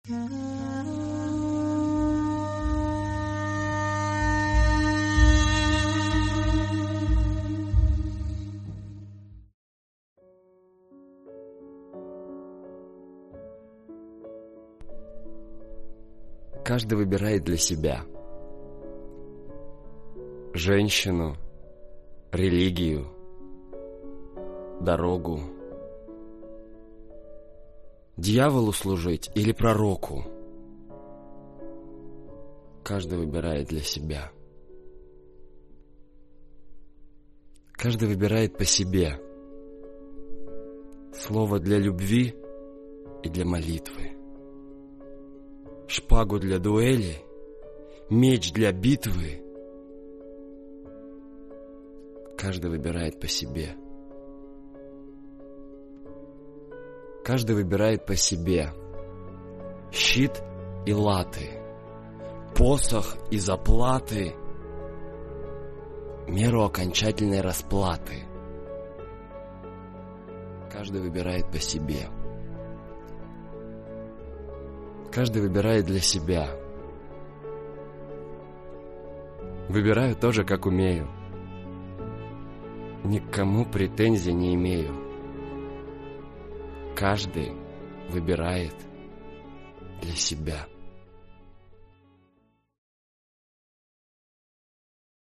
Каждый выбирает для себя женщину, религию, дорогу, дьяволу служить или пророку. Каждый выбирает для себя. Каждый выбирает по себе слово для любви и для молитвы, шпагу для дуэли, меч для битвы. Каждый выбирает по себе. Каждый выбирает по себе щит и латы, посох и заплаты, меру окончательной расплаты. Каждый выбирает по себе. Каждый выбирает для себя. Выбираю тоже, как умею. Ни к кому претензий не имею. Каждый выбирает для себя.